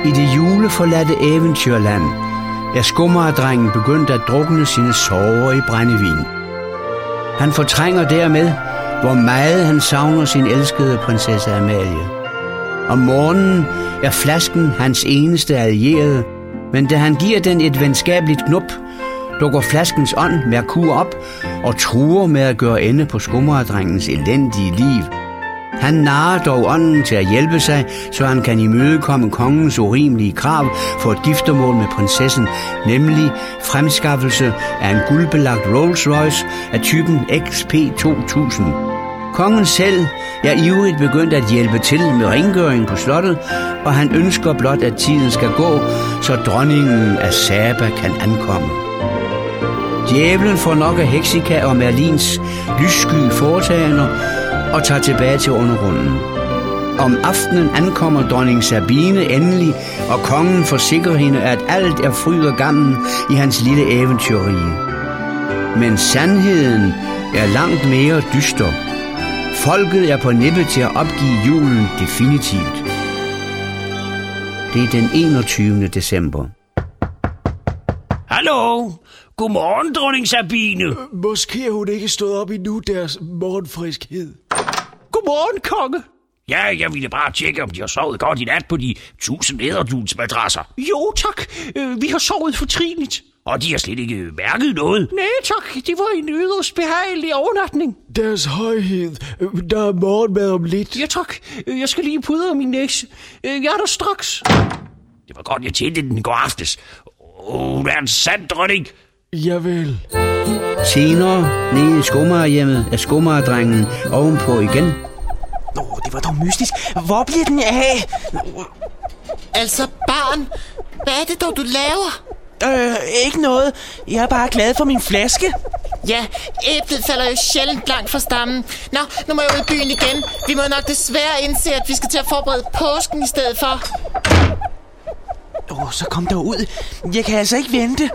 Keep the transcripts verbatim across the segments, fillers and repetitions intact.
I det juleforladte eventyrland er Skomagerdrengen begyndt at drukne sine sorger i brændevin. Han fortrænger dermed, hvor meget han savner sin elskede prinsesse Amalie. Om morgenen er flasken hans eneste allierede, men da han giver den et venskabeligt knop, dukker flaskens ånd Merkur op og truer med at gøre ende på Skomagerdrengens elendige liv. Han narrer dog ånden til at hjælpe sig, så han kan imødekomme kongens urimelige krav for et giftermål med prinsessen, nemlig fremskaffelse af en guldbelagt Rolls Royce af typen X P to tusind. Kongen selv er ivrigt begyndt at hjælpe til med rengøring på slottet, og han ønsker blot, at tiden skal gå, så dronningen af Saba kan ankomme. Djævlen får nok af Heksika og Merlins lyssky foretagender og tager tilbage til undergrunden. Om aftenen ankommer dronning Sabine endelig, og kongen forsikrer hende, at alt er fryd og gammen i hans lille eventyrrige. Men sandheden er langt mere dyster. Folket er på nippet til at opgive julen definitivt. Det er den enogtyvende december. Hallo? Godmorgen, dronning Sabine. Øh, måske har hun ikke stået op endnu, deres morgenfriskhed. Godmorgen, konge. Ja, jeg ville bare tjekke, om de har sovet godt i nat på de tusind æderdunsmadrasser. Jo, tak. Øh, vi har sovet fortrinligt. Og de har slet ikke mærket noget. Nej, tak. Det var en yderst behagelig overnatning. Deres højhed. Der er morgenmad om lidt. Ja, tak. Jeg skal lige pudre min næse. Jeg er der straks. Det var godt, jeg tjente den i går aftes. Åh, hun er en sand dronning. Javel. Senere, nede i Skomagerhjemmet, er Skomagerdrengen ovenpå igen. Åh, oh, det var dog mystisk. Hvor bliver den af? Altså, barn, hvad er det dog, du laver? Øh, ikke noget. Jeg er bare glad for min flaske. Ja, æblet falder jo sjældent blankt fra stammen. Nå, nu må jeg ud i byen igen. Vi må nok desværre indse, at vi skal til at forberede påsken i stedet for. Åh, oh, så kom der ud. Jeg kan altså ikke vente.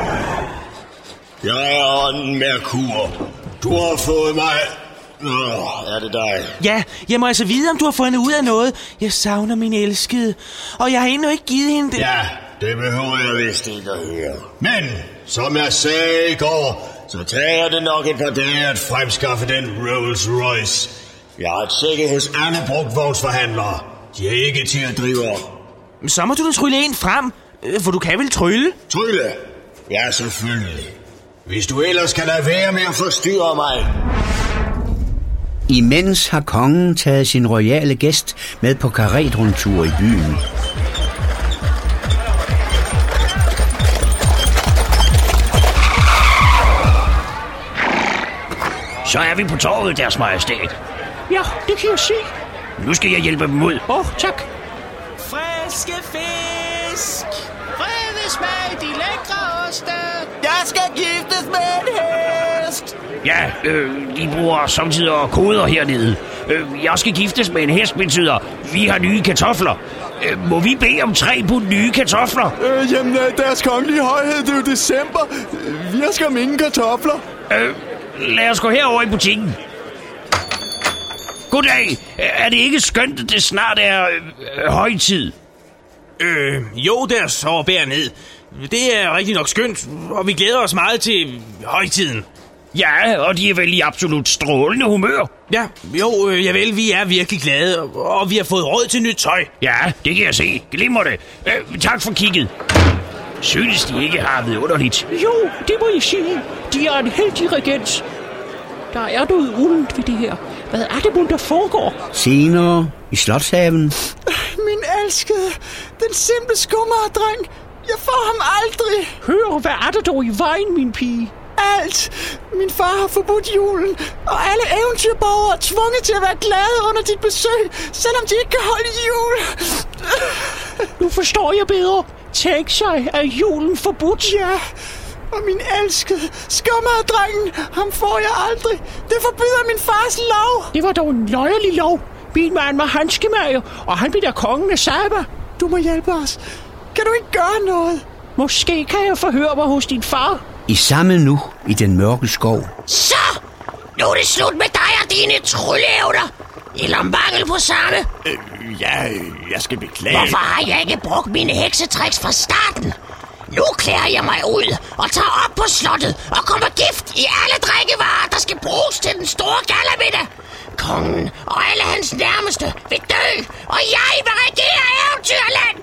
Jeg er ånden Merkur. Du har fået mig... Nå, er det dig? Ja, jeg må altså vide, om du har fundet ud af noget. Jeg savner min elskede, og jeg har endnu ikke givet hende det. Ja, det behøver jeg vist ikke at høre. Men, som jeg sagde i går, så tager det nok et par dage at fremskaffe den Rolls Royce. Jeg har tjekket hos alle brugtvognsforhandlere. De er ikke til at drive op. Så må du da trylle en frem, for du kan vel trylle? Trylle? Ja, selvfølgelig. Hvis du ellers kan lade være med at forstyrre mig. Imens har kongen taget sin royale gæst med på karetrundtur i byen. Så er vi på torvet, deres majestæt. Ja, det kan jeg se. Nu skal jeg hjælpe dem ud. Åh, oh, tak. Friske fisk! Fredesmag, de lækre oste! Jeg skal giftes med en hest! Ja, øh, de bruger samtidig koder hernede. Øh, jeg skal giftes med en hest, betyder, vi har nye kartofler. Øh, må vi bede om tre pund nye kartofler? Øh, jamen, deres kongelige højhed, det er jo december. Vi har skam ingen kartofler. Øh, lad os gå herover i butikken. Goddag. Er det ikke skønt, at det snart er øh, højtid? Øh, jo, der sover bær ned. Det er rigtig nok skønt, og vi glæder os meget til højtiden. Ja, og de er vel i absolut strålende humør. Ja, jo, øh, javel, vi er virkelig glade, og vi har fået råd til nyt tøj. Ja, det kan jeg se. Glimmer det. Øh, tak for kigget. Synes de ikke har været underligt? Jo, det må I sige. De er en heldig regent. Der er noget uldent ved det her. Hvad er det, der foregår? Senere i Slotshaven. Min elskede, den simple Skomagerdreng. Jeg får ham aldrig. Hør, hvad er der dog i vejen, min pige? Alt. Min far har forbudt julen, og alle eventyrborgere er tvunget til at være glade under dit besøg, selvom de ikke kan holde jul. Nu forstår jeg bedre. Tænk sig, at julen forbudt. Ja, og min elskede Skomagerdrengen, ham får jeg aldrig. Det forbyder min fars lov. Det var dog en løjerlig lov. Min mand var handskemager, og han blev der kongen af Saba. Du må hjælpe os. Kan du ikke gøre noget? Måske kan jeg forhøre mig hos din far. I samme nu i den mørke skov. Så! Nu er det slut med dig og dine trylleevner. Eller mangel på samme. Øh, Ja, jeg skal beklage. Hvorfor har jeg ikke brugt mine heksetricks fra starten? Nu klæder jeg mig ud og tager op på slottet og kommer gift i alle drikkevarer, der skal bruges til den store gallamiddag. Kongen og alle hans nærmeste vil dø, og jeg vil regere Eventyrland.